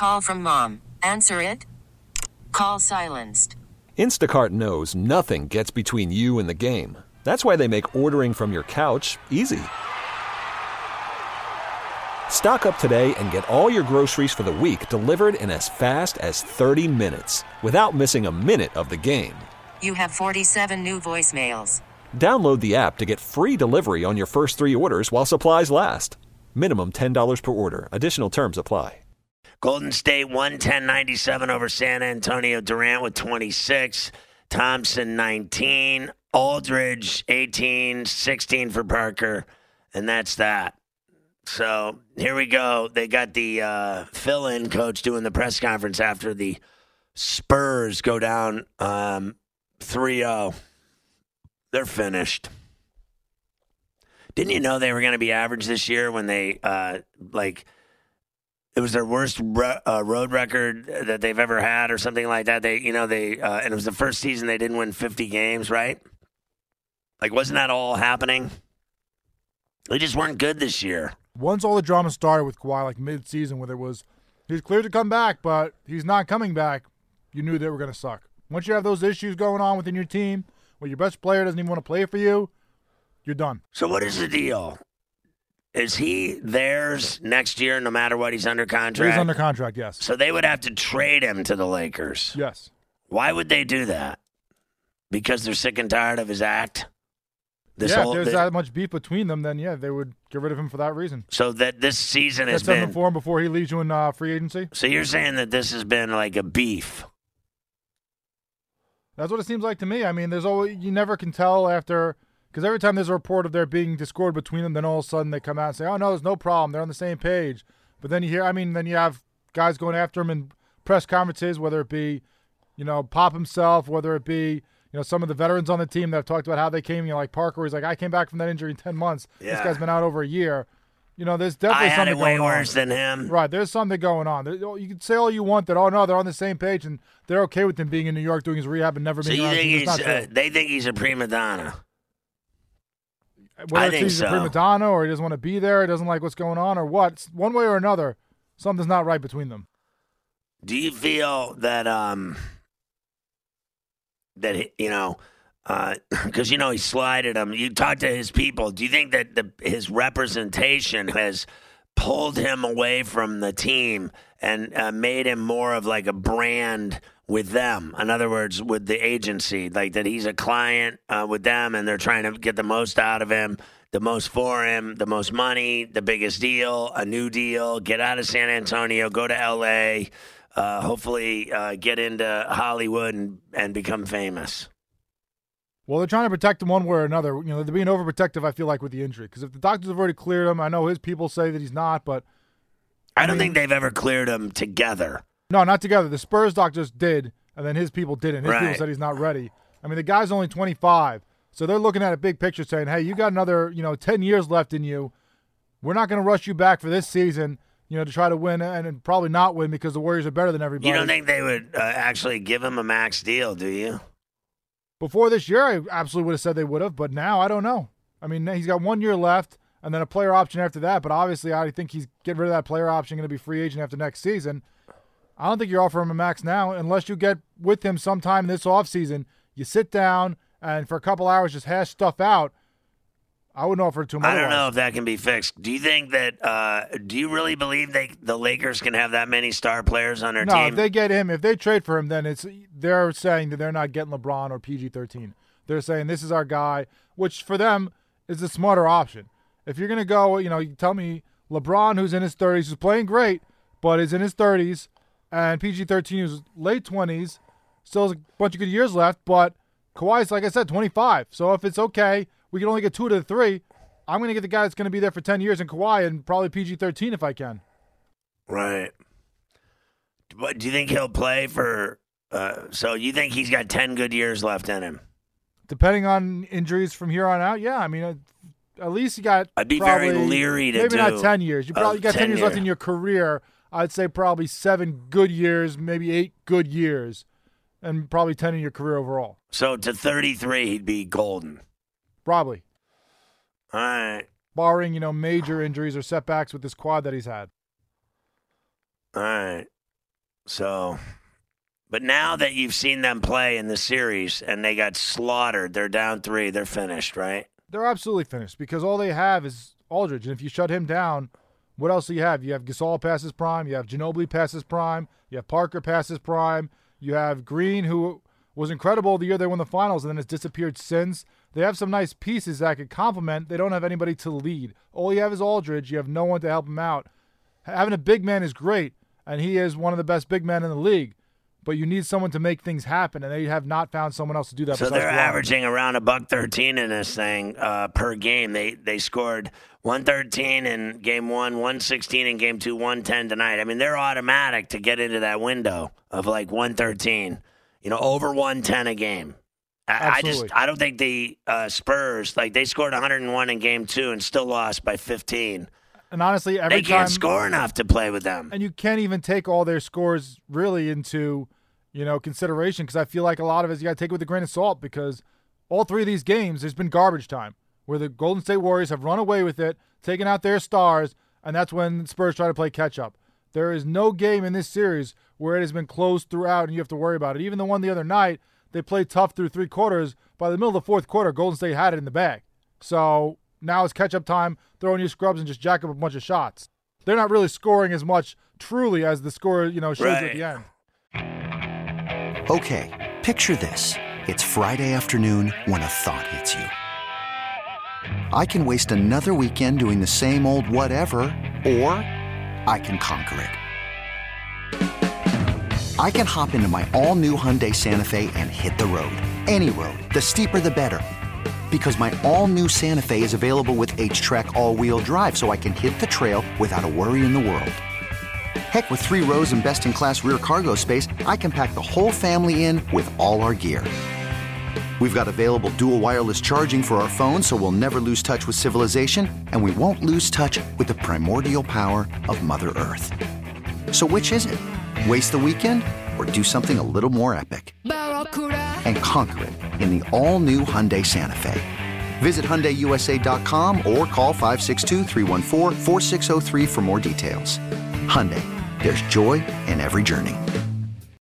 Call from mom. Answer it. Call silenced. Instacart knows nothing gets between you and the game. That's why they make ordering from your couch easy. Stock up today and get all your groceries for the week delivered in as fast as 30 minutes without missing a minute of the game. You have 47 new voicemails. Download the app to get free delivery on your first 3 orders while supplies last. Minimum $10 per order. Additional terms apply. Golden State 110-97 over San Antonio. Durant with 26. Thompson 19. Aldridge 18. 16 for Parker. And that's that. So here we go. They got the fill-in coach doing the press conference after the Spurs go down 3-0. They're finished. Didn't you know they were going to be average this year when they, it was their worst road record that they've ever had or something like that? And it was the first season they didn't win 50 games, right? Like, wasn't that all happening? They just weren't good this year. Once all the drama started with Kawhi, like mid-season, where he's cleared to come back, but he's not coming back, you knew they were going to suck. Once you have those issues going on within your team, where your best player doesn't even want to play for you, you're done. So what is the deal? Is he theirs next year no matter what? He's under contract? He's under contract, yes. So they would have to trade him to the Lakers? Yes. Why would they do that? Because they're sick and tired of his act? If there's that much beef between them, then, yeah, they would get rid of him for that reason. So that this season has been... been... for him before he leaves you in free agency? So you're saying that this has been like a beef? That's what it seems like to me. I mean, you never can tell after... Because every time there's a report of there being discord between them, then all of a sudden they come out and say, oh, no, there's no problem. They're on the same page. But then then you have guys going after him in press conferences, whether it be, Pop himself, whether it be, some of the veterans on the team that have talked about how they came, like Parker, he's like, I came back from that injury in 10 months. Yeah. This guy's been out over a year. There's definitely something going on. I had it way worse than him. Right, there's something going on. You can say all you want that, oh, no, they're on the same page, and they're okay with him being in New York doing his rehab and never being around. So they think he's a prima donna. Whether he's a prima donna or he doesn't want to be there, he doesn't like what's going on or what, one way or another, something's not right between them. Do you feel that, because, he slided him, you talked to his people, do you think that his representation has pulled him away from the team and made him more of like a brand with them? In other words, with the agency, like that he's a client with them and they're trying to get the most out of him, the most for him, the most money, the biggest deal, a new deal, get out of San Antonio, go to L.A., hopefully get into Hollywood and become famous. Well, they're trying to protect him one way or another. They're being overprotective, I feel like, with the injury. Because if the doctors have already cleared him, I know his people say that he's not, but... I don't think they've ever cleared him together. No, not together. The Spurs doctors did, and then his people didn't. His people said he's not ready. I mean, the guy's only 25, so they're looking at a big picture saying, hey, you got another, 10 years left in you. We're not going to rush you back for this season, to try to win and probably not win because the Warriors are better than everybody. You don't think they would actually give him a max deal, do you? Before this year, I absolutely would have said they would have, but now I don't know. I mean, he's got 1 year left and then a player option after that, but obviously I think he's getting rid of that player option, going to be free agent after next season. I don't think you're offering him a max now unless you get with him sometime this offseason. You sit down and for a couple hours just hash stuff out. I wouldn't offer it to him. I don't know if that can be fixed. Do you think that do you really believe the Lakers can have that many star players on their team? No, if they get him, if they trade for him, then they're saying that they're not getting LeBron or PG-13. They're saying this is our guy, which for them is the smarter option. If you're going to go, you tell me LeBron, who's in his 30s, who's playing great, but is in his 30s, and PG-13, who's late 20s, still has a bunch of good years left, but Kawhi's, like I said, 25. So if it's okay, we can only get 2 to the 3. I'm going to get the guy that's going to be there for 10 years in Kawhi and probably PG-13 if I can. Right. What do you think he'll play for? So you think he's got 10 good years left in him? Depending on injuries from here on out, yeah. I mean, at least you got I'd be probably, very leery to maybe do. Not 10 years. You probably got 10 years left in your career. I'd say probably 7 good years, maybe 8 good years, and probably 10 in your career overall. So to 33, he'd be golden. Probably. All right. Barring, major injuries or setbacks with this quad that he's had. All right. So, but now that you've seen them play in the series and they got slaughtered, they're down 3, they're finished, right? They're absolutely finished because all they have is Aldridge. And if you shut him down, what else do you have? You have Gasol past his prime. You have Ginobili past his prime. You have Parker past his prime. You have Green, who was incredible the year they won the finals and then has disappeared since. They have some nice pieces that could complement. They don't have anybody to lead. All you have is Aldridge. You have no one to help him out. Having a big man is great, and he is one of the best big men in the league. But you need someone to make things happen, and they have not found someone else to do that. So they're averaging around $113 in this thing per game. They scored 113 in game 1, 116 in game 2, 110 tonight. I mean, they're automatic to get into that window of like 113. Over 110 a game. I don't think the Spurs, they scored 101 in game 2 and still lost by 15. And honestly, they can't score enough to play with them. And you can't even take all their scores really into, consideration, because I feel like a lot of it you got to take it with a grain of salt, because all 3 of these games, there's been garbage time where the Golden State Warriors have run away with it, taken out their stars, and that's when Spurs try to play catch-up. There is no game in this series where it has been closed throughout and you have to worry about it. Even the one the other night, they played tough through 3 quarters. By the middle of the 4th quarter, Golden State had it in the bag. So now it's catch-up time, throw in your scrubs and just jack up a bunch of shots. They're not really scoring as much, truly, as the score, shows you at the end. Okay, picture this. It's Friday afternoon when a thought hits you. I can waste another weekend doing the same old whatever, or I can conquer it. I can hop into my all-new Hyundai Santa Fe and hit the road. Any road. The steeper, the better. Because my all-new Santa Fe is available with H-Track all-wheel drive, so I can hit the trail without a worry in the world. Heck, with 3 rows and best-in-class rear cargo space, I can pack the whole family in with all our gear. We've got available dual wireless charging for our phones, so we'll never lose touch with civilization, and we won't lose touch with the primordial power of Mother Earth. So which is it? Waste the weekend or do something a little more epic? And conquer it in the all-new Hyundai Santa Fe. Visit HyundaiUSA.com or call 562-314-4603 for more details. Hyundai, there's joy in every journey.